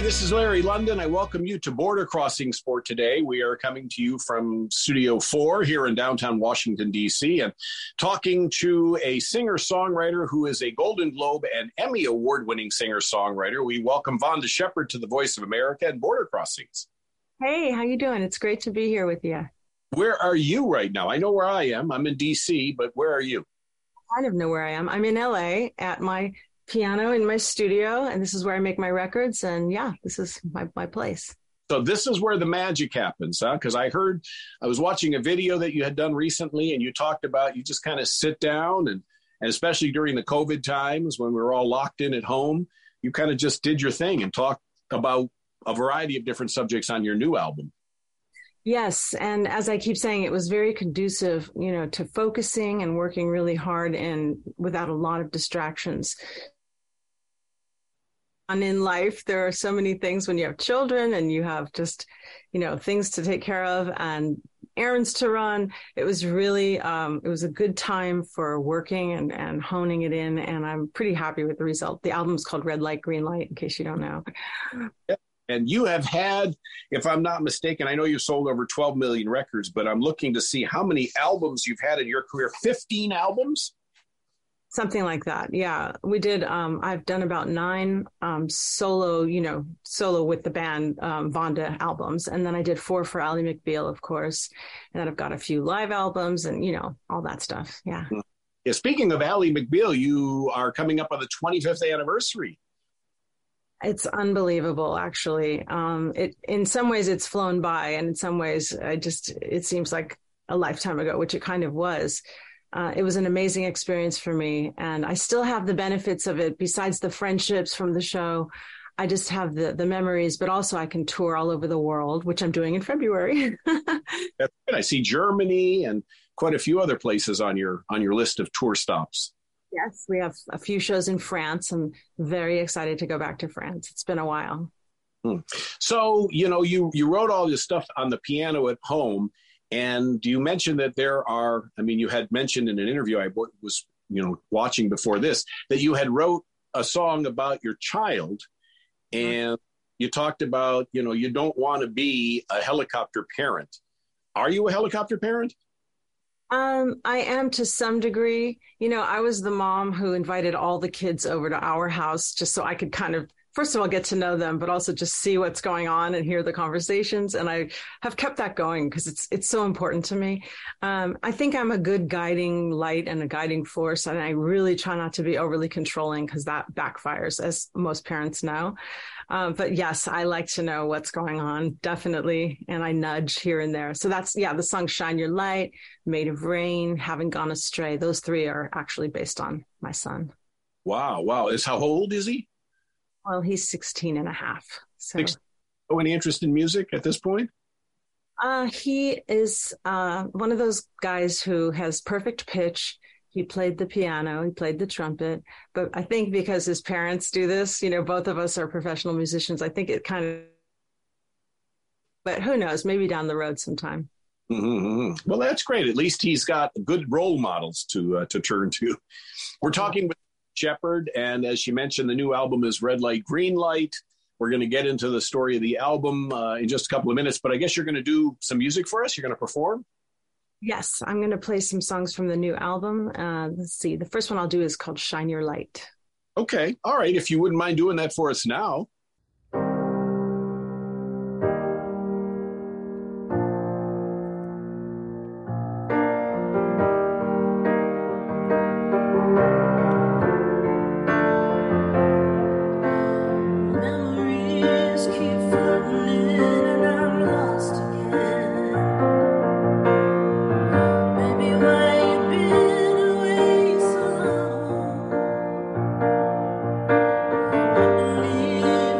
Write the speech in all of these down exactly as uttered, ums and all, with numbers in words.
this is Larry London. I welcome you to Border Crossings for today. We are coming to you from Studio four here in downtown Washington, D C, and talking to a singer-songwriter who is a Golden Globe and Emmy Award-winning singer-songwriter. We welcome Vonda Shepard to the Voice of America and Border Crossings. Hey, how you doing? It's great to be here with you. Where are you right now? I know where I am. I'm in D C, but where are you? I kind of know where I am. I'm in L A at my piano in my studio, and this is where I make my records. And yeah, this is my, my place. So this is where the magic happens, huh? Because I heard, I was watching a video that you had done recently, and you talked about you just kind of sit down, and, and especially during the COVID times when we were all locked in at home, you kind of just did your thing and talked about a variety of different subjects on your new album. Yes. And as I keep saying, it was very conducive, you know, to focusing and working really hard and without a lot of distractions. And in life, there are so many things when you have children and you have just, you know, things to take care of and errands to run. It was really, um, it was a good time for working and, and honing it in. And I'm pretty happy with the result. The album's called Red Light, Green Light, in case you don't know. Yeah. And you have had, if I'm not mistaken, I know you've sold over twelve million records, but I'm looking to see how many albums you've had in your career. fifteen albums? Something like that. Yeah, we did. Um, I've done about nine um, solo, you know, solo with the band um, Vonda albums. And then I did four for Ally McBeal, of course. And then I've got a few live albums and, you know, all that stuff. Yeah. Yeah. Speaking of Ally McBeal, you are coming up on the twenty-fifth anniversary. It's unbelievable, actually. Um, it in some ways it's flown by, and in some ways I just, it seems like a lifetime ago, which it kind of was. Uh, it was an amazing experience for me, and I still have the benefits of it. Besides the friendships from the show, I just have the the memories, but also I can tour all over the world, which I'm doing in February. That's good. I see Germany and quite a few other places on your on your list of tour stops. Yes, we have a few shows in France. I'm very excited to go back to France. It's been a while. Hmm. So, you know, you you wrote all this stuff on the piano at home. And you mentioned that there are, I mean, you had mentioned in an interview I was, you know, watching before this, that you had wrote a song about your child. And you talked about, you know, you don't want to be a helicopter parent. Are you a helicopter parent? Um, I am to some degree. You know, I was the mom who invited all the kids over to our house just so I could kind of, first of all, get to know them, but also just see what's going on and hear the conversations. And I have kept that going because it's it's so important to me. Um, I think I'm a good guiding light and a guiding force. And I really try not to be overly controlling because that backfires, as most parents know. Um, but yes, I like to know what's going on, definitely. And I nudge here and there. So that's, yeah, the song Shine Your Light, Made of Rain, Haven't Gone Astray. Those three are actually based on my son. Wow. Wow. Is how old is he? Well, he's sixteen and a half. So, oh, any interest in music at this point? Uh, he is uh, one of those guys who has perfect pitch. He played the piano, he played the trumpet. But I think because his parents do this, you know, both of us are professional musicians. I think it kind of, but who knows, maybe down the road sometime. Mm-hmm. Well, that's great. At least he's got good role models to uh, to turn to. We're talking with Shepard, and as she mentioned, the new album is Red Light, Green Light. We're going to get into the story of the album uh, in just a couple of minutes, but I guess you're going to do some music for us. You're going to perform? Yes, I'm going to play some songs from the new album. Uh, let's see. The first one I'll do is called Shine Your Light. Okay. All right. If you wouldn't mind doing that for us now. Yeah.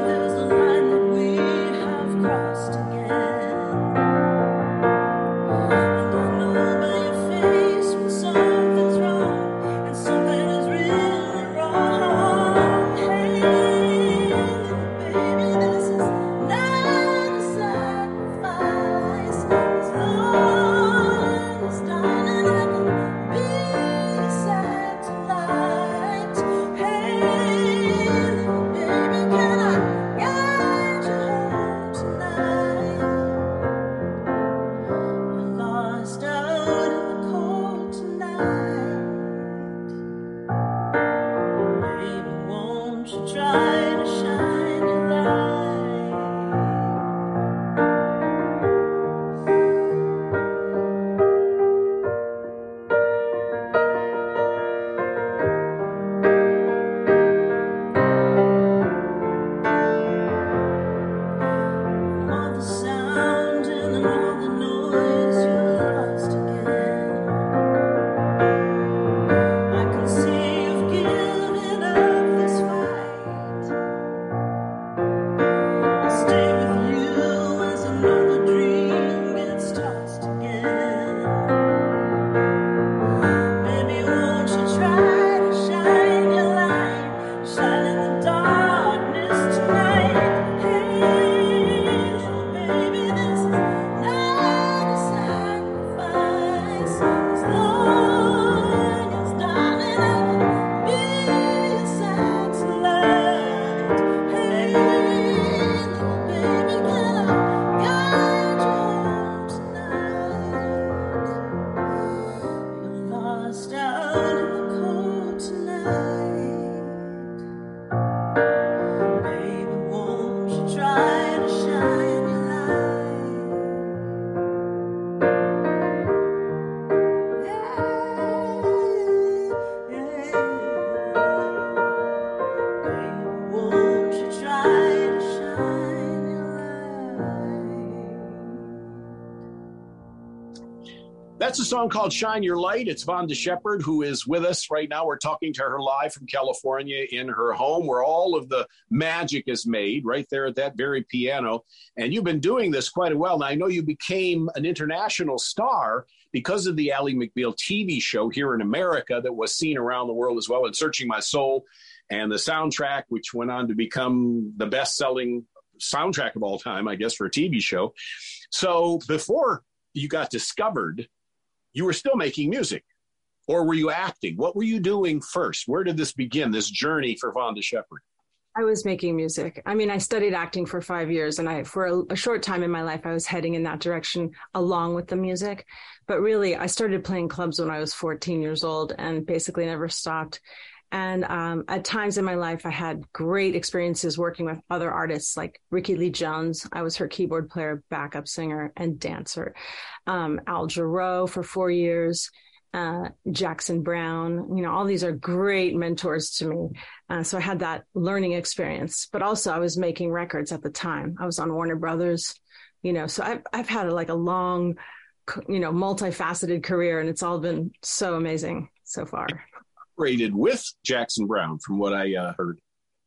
That's a song called Shine Your Light. It's Vonda Shepard, who is with us right now. We're talking to her live from California in her home, where all of the magic is made, right there at that very piano. And you've been doing this quite a while. Now, I know you became an international star because of the Ally McBeal T V show here in America that was seen around the world as well, and Searching My Soul, and the soundtrack, which went on to become the best-selling soundtrack of all time, I guess, for a T V show. So before you got discovered, you were still making music, or were you acting? What were you doing first? Where did this begin, this journey for Vonda Shepard? I was making music. I mean, I studied acting for five years, and I, for a, a short time in my life, I was heading in that direction along with the music. But really, I started playing clubs when I was fourteen years old and basically never stopped. And um, at times in my life, I had great experiences working with other artists like Ricky Lee Jones. I was her keyboard player, backup singer, and dancer. Um, Al Jarreau for four years, uh, Jackson Browne. You know, all these are great mentors to me. Uh, so I had that learning experience. But also, I was making records at the time. I was on Warner Brothers. You know, so I've I've had a, like a long, you know, multifaceted career, and it's all been so amazing so far. Rated with Jackson Browne, from what I uh, heard.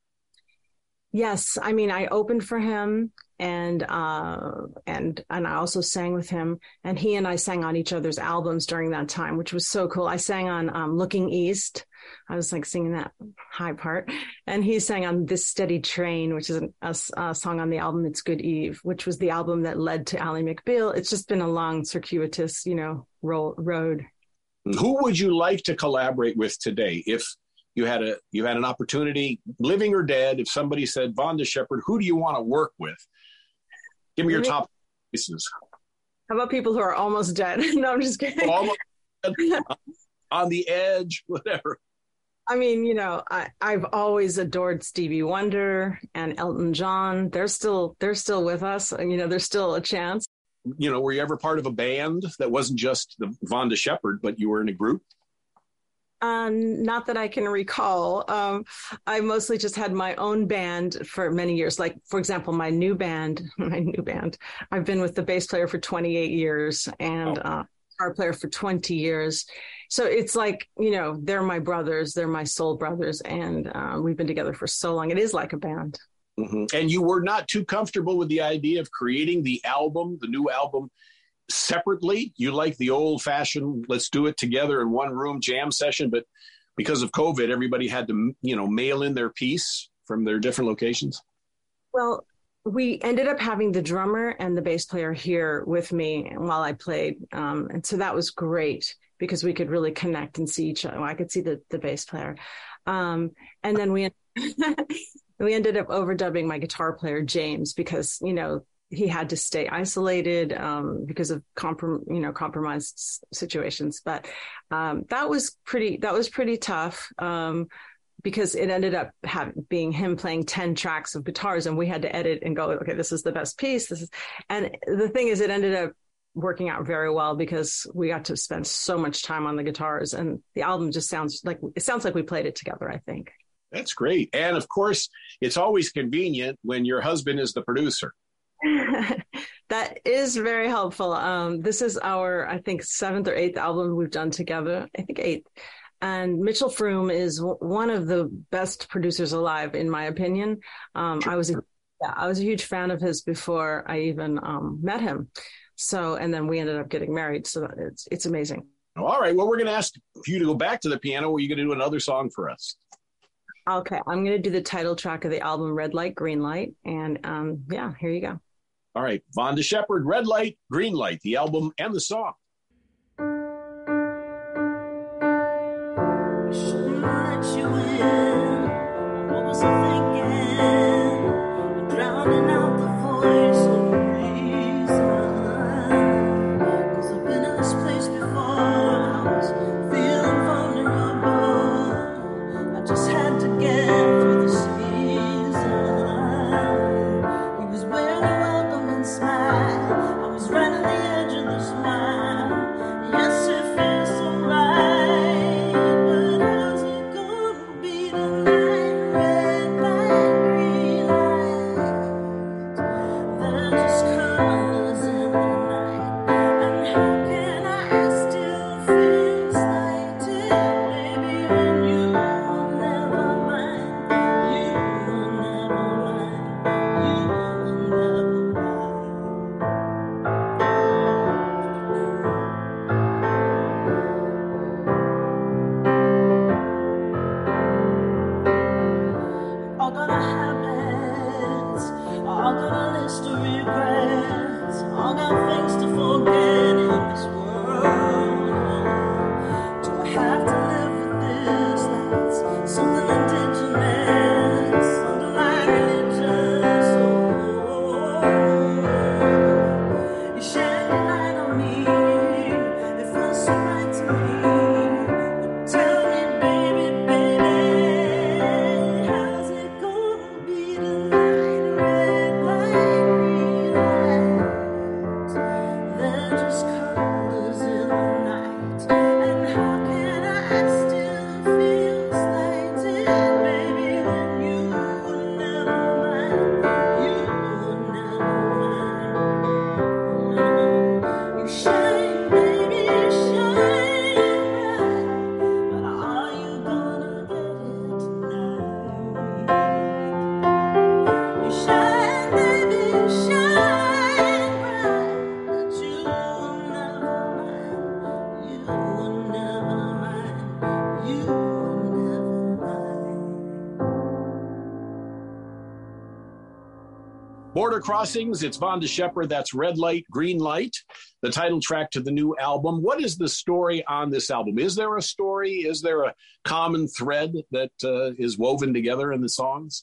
Yes, I mean, I opened for him, and uh, and and I also sang with him, and he and I sang on each other's albums during that time, which was so cool. I sang on um, "Looking East." I was like singing that high part, and he sang on "This Steady Train," which is a, a song on the album "It's Good Eve," which was the album that led to Ally McBeal. It's just been a long, circuitous, you know, ro- road. Who would you like to collaborate with today? If you had a you had an opportunity, living or dead, if somebody said, Vonda Shepard, who do you want to work with? Give me your top pieces. How about people who are almost dead? No, I'm just kidding. Almost dead, on the edge, whatever. I mean, you know, I, I've always adored Stevie Wonder and Elton John. They're still they're still with us. You know, there's still a chance. You know, were you ever part of a band that wasn't just the Vonda Shepard, but you were in a group? Um, not that I can recall. Um, I mostly just had my own band for many years. Like, for example, my new band, my new band, I've been with the bass player for twenty-eight years and oh. uh, guitar player for twenty years. So it's like, you know, they're my brothers, they're my soul brothers, and uh, we've been together for so long. It is like a band. Mm-hmm. And you were not too comfortable with the idea of creating the album, the new album, separately? You like the old-fashioned, let's do it together in one room jam session, but because of COVID, everybody had to, you know, mail in their piece from their different locations? Well, we ended up having the drummer and the bass player here with me while I played. Um, and so that was great because we could really connect and see each other. I could see the, the bass player. Um, and then we... We ended up overdubbing my guitar player, James, because, you know, he had to stay isolated um, because of comprom- you know, compromised situations. But um, that was pretty, that was pretty tough um, because it ended up have, being him playing ten tracks of guitars, and we had to edit and go, okay, this is the best piece. This is, and the thing is, it ended up working out very well because we got to spend so much time on the guitars, and the album just sounds like, it sounds like we played it together, I think. That's great. And of course, it's always convenient when your husband is the producer. That is very helpful. Um, this is our, I think, seventh or eighth album we've done together. I think eighth. And Mitchell Froom is w- one of the best producers alive, in my opinion. Um, I was, a, yeah, I was a huge fan of his before I even um, met him. So, and then we ended up getting married. So it's it's amazing. All right. Well, we're going to ask you to go back to the piano. Where you're going to do another song for us. Okay, I'm going to do the title track of the album, Red Light, Green Light. And um, yeah, here you go. All right, Vonda Shepard, Red Light, Green Light, the album and the song. Shouldn't let you in. What was I thinking? Drowning out the voice of reason. 'Cause I've been in this place before. I was feeling vulnerable. I just had to get through the season. He was wearing a welcoming smile. I was right on the edge of the smile. Yes, it feels so right. But how's it gonna be tonight? Red light, green Border Crossings, it's Vonda Shepard. That's Red Light, Green Light, the title track to the new album. What is the story on this album? Is there a story? Is there a common thread that uh, is woven together in the songs?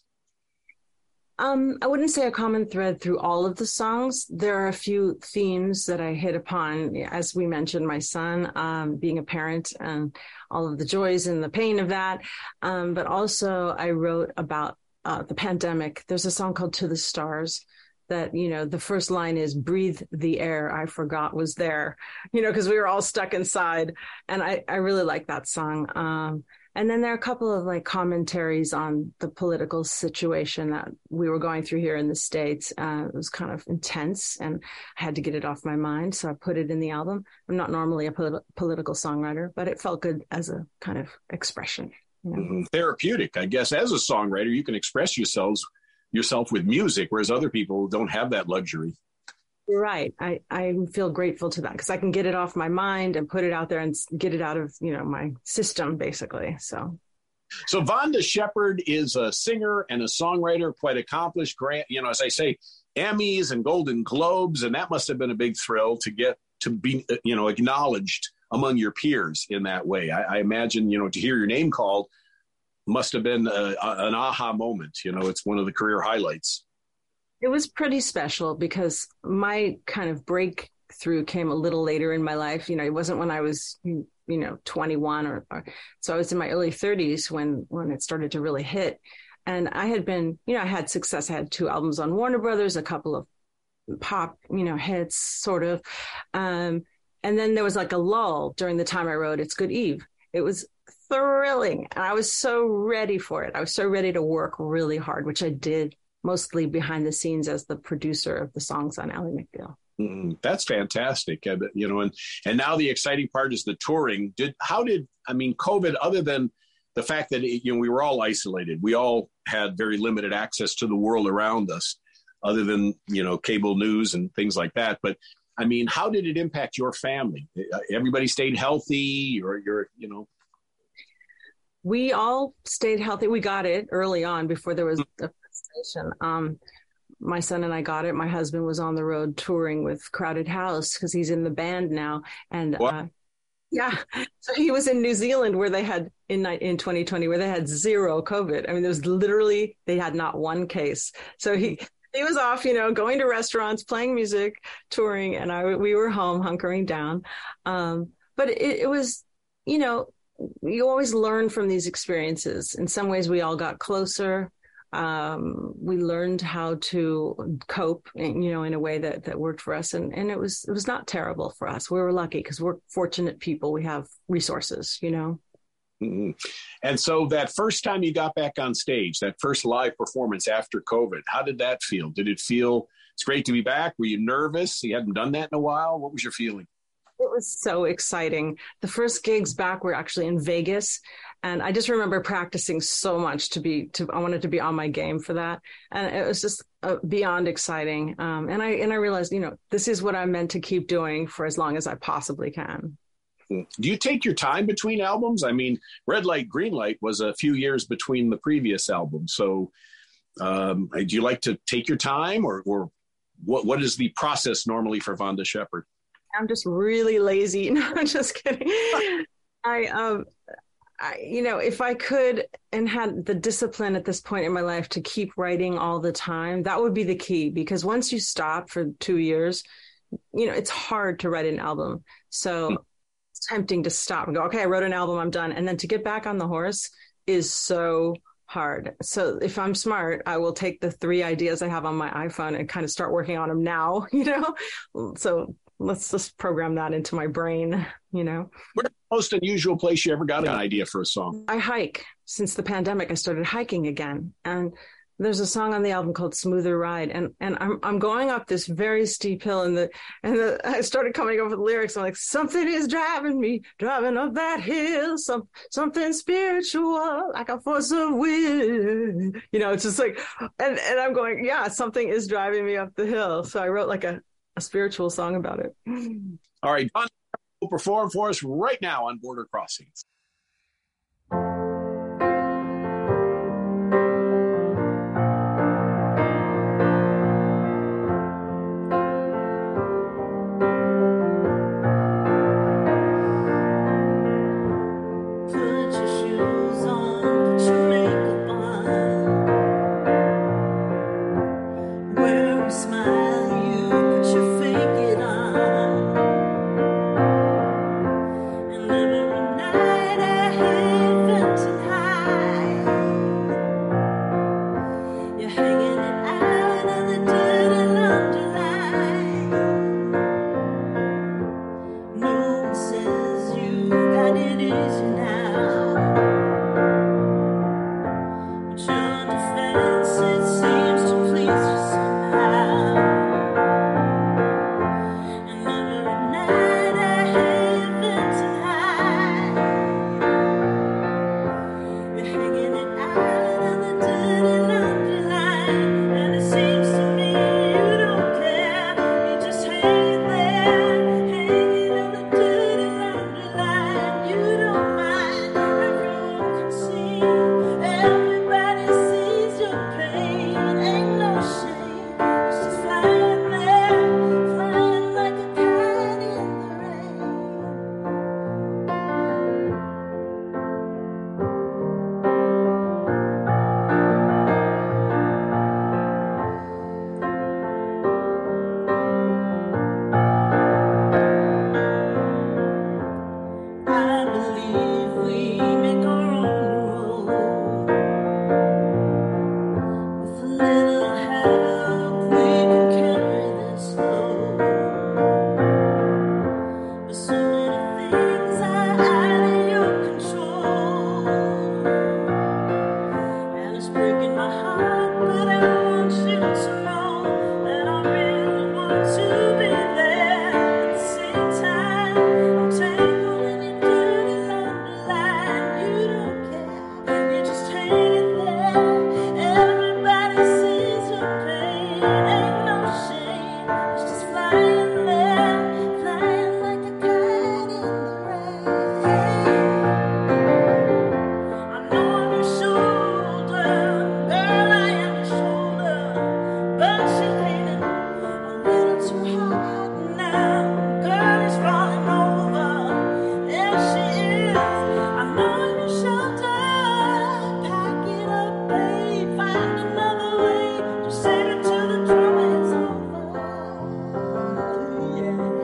Um, I wouldn't say a common thread through all of the songs. There are a few themes that I hit upon, as we mentioned, my son, um, being a parent and all of the joys and the pain of that. Um, but also I wrote about uh, the pandemic. There's a song called To the Stars that, you know, the first line is breathe the air I forgot was there, you know, because we were all stuck inside. And I, I really like that song. Um, And then there are a couple of like commentaries on the political situation that we were going through here in the States. Uh, it was kind of intense and I had to get it off my mind. So I put it in the album. I'm not normally a polit- political songwriter, but it felt good as a kind of expression. You know? Mm-hmm. Therapeutic, I guess. As a songwriter, you can express yourselves yourself with music, whereas other people don't have that luxury. You're right. I, I feel grateful to that because I can get it off my mind and put it out there and get it out of, you know, my system, basically. So, so Vonda Shepard is a singer and a songwriter, quite accomplished. Grant, you know, as I say, Emmys and Golden Globes, and that must have been a big thrill to get to be, you know, acknowledged among your peers in that way. I, I imagine, you know, to hear your name called must have been a, a, an aha moment. You know, it's one of the career highlights. It was pretty special because my kind of breakthrough came a little later in my life. You know, it wasn't when I was, you know, twenty-one or, or so I was in my early thirties when, when it started to really hit. And I had been, you know, I had success. I had two albums on Warner Brothers, a couple of pop, you know, hits sort of. Um, and then there was like a lull during the time I wrote It's Good Eve. It was thrilling. And I was so ready for it. I was so ready to work really hard, which I did. Mostly behind the scenes as the producer of the songs on Ally McBeal. Mm, that's fantastic. Uh, you know, and, and now the exciting part is the touring. Did, how did, I mean, COVID, other than the fact that, it, you know, we were all isolated, we all had very limited access to the world around us, other than, you know, cable news and things like that. But I mean, how did it impact your family? Everybody stayed healthy or you're, you know? We all stayed healthy. We got it early on before there was a Um, my son and I got it. My husband was on the road touring with Crowded House because he's in the band now. And uh, yeah, so he was in New Zealand where they had in in twenty twenty where they had zero COVID. I mean, there was literally they had not one case. So he he was off, you know, going to restaurants, playing music, touring, and I we were home hunkering down. Um, but it, it was, you know, you always learn from these experiences. In some ways, we all got closer. Um, we learned how to cope, you know, in a way that, that worked for us. And, and it was, it was not terrible for us. We were lucky because we're fortunate people. We have resources, you know? Mm-hmm. And so that first time you got back on stage, that first live performance after COVID, how did that feel? Did it feel it's great to be back? Were you nervous? You hadn't done that in a while. What was your feeling? It was so exciting. The first gigs back were actually in Vegas. And I just remember practicing so much to be, to, I wanted to be on my game for that. And it was just uh, beyond exciting. Um, and I, and I realized, you know, this is what I'm meant to keep doing for as long as I possibly can. Do you take your time between albums? I mean, Red Light, Green Light was a few years between the previous album. So um, do you like to take your time or, or what, what is the process normally for Vonda Shepard? I'm just really lazy. No, I'm just kidding. I, um, I, you know, if I could and had the discipline at this point in my life to keep writing all the time, that would be the key. Because once you stop for two years, you know, it's hard to write an album. So mm. it's tempting to stop and go, okay, I wrote an album, I'm done. And then to get back on the horse is so hard. So if I'm smart, I will take the three ideas I have on my iPhone and kind of start working on them now, you know? So let's just program that into my brain, you know. Where's the most unusual place you ever got an idea for a song? I hike. Since the pandemic, I started hiking again. And there's a song on the album called Smoother Ride. And and I'm I'm going up this very steep hill and the and the, I started coming up with lyrics. I'm like, something is driving me, driving up that hill, some something spiritual, like a force of will. You know, it's just like and, and I'm going, yeah, something is driving me up the hill. So I wrote like a a spiritual song about it. All right, Vonda will perform for us right now on Border Crossings. please you now. But your defense, it seems to please you somehow. And every night I hear you venting high. You're hanging it out on the dirty laundry line. And it seems to me you don't care. You just hang there, hanging on the dirty laundry line. You don't mind, everyone can see. Everybody sees your pain. Ain't no shame. It's just flying there, flying like a kite in the rain. I believe we make our own road. With a little help, we can carry this load. But so many things are out of your control. And it's breaking my heart, but I want you to know that I really want to be there. At the same time, I'm tangled in your dirty laundry line. You don't care, you just hang there. Everybody sees your pain. Ain't no shame. It's just flying there, flying like a kite in the rain. I know I'm your shoulder, girl, I am your shoulder. But she's leaning a little too hard now. Girl is falling over. Yes, she is. I know I'm your shoulder. Pack it up, babe. Find another way to save it till the drama is over. Yeah.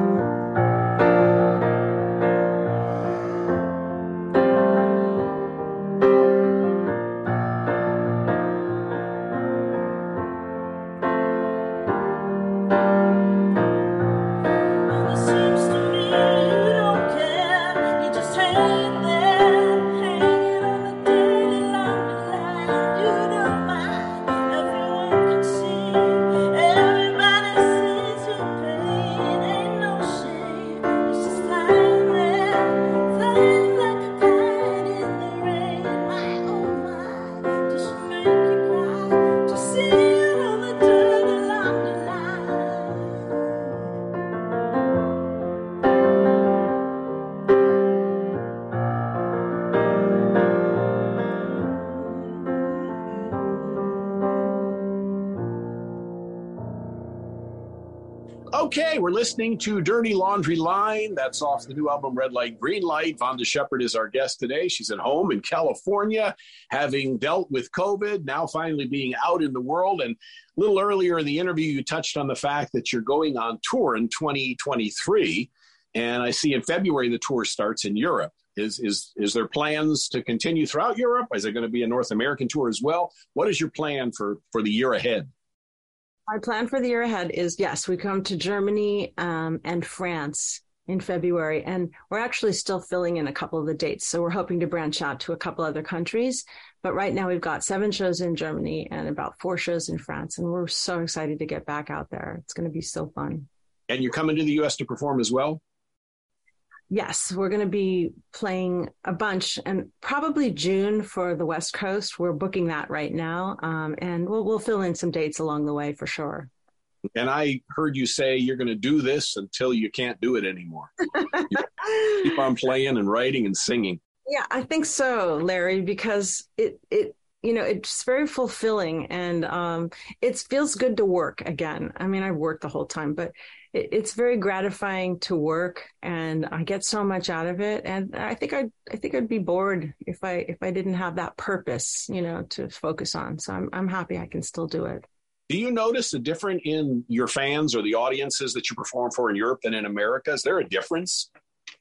Well, it seems to me you don't care. You just hang there, hanging on the dirty laundry line. You don't mind, everyone can see. Everybody sees your pain. Ain't no shame. It's just flying there, flying like a kite in the rain. My oh my, does she make you cry to see you on the dirty laundry line? Okay, we're listening to Dirty Laundry Line. That's off the new album, Red Light, Green Light. Vonda Shepard is our guest today. She's at home in California, having dealt with COVID, now finally being out in the world. And a little earlier in the interview, you touched on the fact that you're going on tour in twenty twenty-three. And I see in February, the tour starts in Europe. Is, is, is there plans to continue throughout Europe? Is there going to be a North American tour as well? What is your plan for, for the year ahead? Our plan for the year ahead is, yes, we come to Germany um, and France in February, and we're actually still filling in a couple of the dates. So we're hoping to branch out to a couple other countries. But right now we've got seven shows in Germany and about four shows in France. And we're so excited to get back out there. It's going to be so fun. And you're coming to the U S to perform as well? Yes, we're going to be playing a bunch, and probably June for the West Coast. We're booking that right now, um, and we'll we'll fill in some dates along the way for sure. And I heard you say you're going to do this until you can't do it anymore. You keep on playing and writing and singing. Yeah, I think so, Larry, because it it you know it's very fulfilling, and um, it feels good to work again. I mean, I've worked the whole time, but it, it's very gratifying to work, and I get so much out of it. And I think I I think I'd be bored if I if I didn't have that purpose, you know, to focus on. So I'm I'm happy I can still do it. Do you notice a difference in your fans or the audiences that you perform for in Europe than in America? Is there a difference?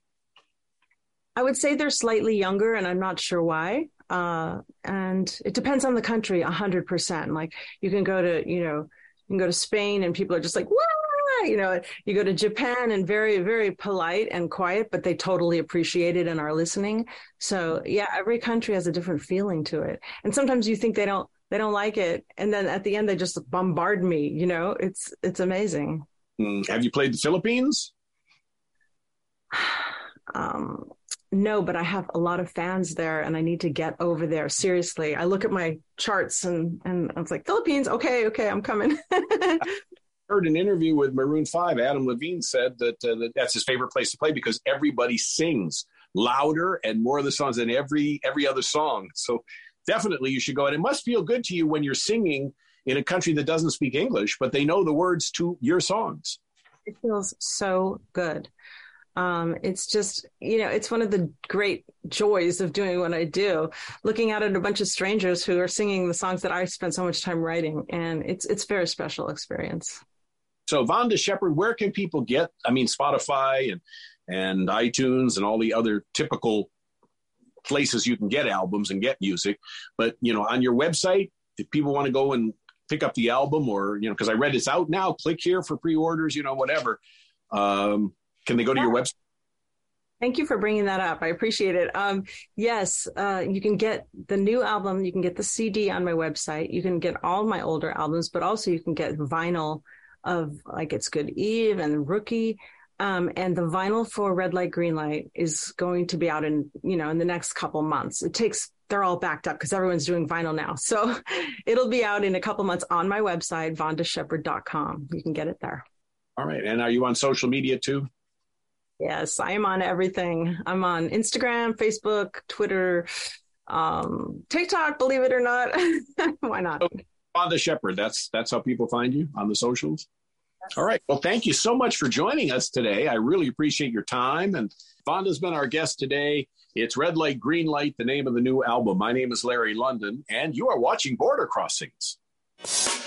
I would say they're slightly younger, and I'm not sure why. Uh, and it depends on the country, a hundred percent. Like you can go to, you know, you can go to Spain and people are just like, "Wah!" yeah, you know, you go to Japan and very, very polite and quiet, but they totally appreciate it and are listening. So yeah, every country has a different feeling to it. And sometimes you think they don't, they don't like it. And then at the end, they just bombard me, you know, it's, it's amazing. Mm. Have you played the Philippines? Um, no, but I have a lot of fans there and I need to get over there. Seriously. I look at my charts and, and I was like, Philippines. Okay. Okay. I'm coming. Heard an interview with Maroon five. Adam Levine said that, uh, that that's his favorite place to play because everybody sings louder and more of the songs than every, every other song. So definitely you should go. And it must feel good to you when you're singing in a country that doesn't speak English, but they know the words to your songs. It feels so good. Um, it's just, you know, it's one of the great joys of doing what I do, looking out at a bunch of strangers who are singing the songs that I spent so much time writing. And it's, it's a very special experience. So Vonda Shepard, where can people get, I mean, Spotify and, and iTunes and all the other typical places you can get albums and get music. But, you know, on your website, if people want to go and pick up the album or, you know, because I read it's out now, click here for pre-orders, you know, whatever. Um, Can they go to your website? Thank you for bringing that up. I appreciate it. Um, yes, uh, you can get the new album. You can get the C D on my website. You can get all my older albums, but also you can get vinyl of like It's Good Eve and Rookie. Um, and the vinyl for Red Light, Green Light is going to be out in, you know, in the next couple months. It takes, they're all backed up because everyone's doing vinyl now. So it'll be out in a couple months on my website, vonda shepard dot com. You can get it there. All right. And are you on social media too? Yes, I am on everything. I'm on Instagram, Facebook, Twitter, um, TikTok, believe it or not. Why not? Oh, Vonda Shepard, that's that's how people find you on the socials? Yes. All right. Well, thank you so much for joining us today. I really appreciate your time. And Vonda's been our guest today. It's Red Light, Green Light, the name of the new album. My name is Larry London, and you are watching Border Crossings.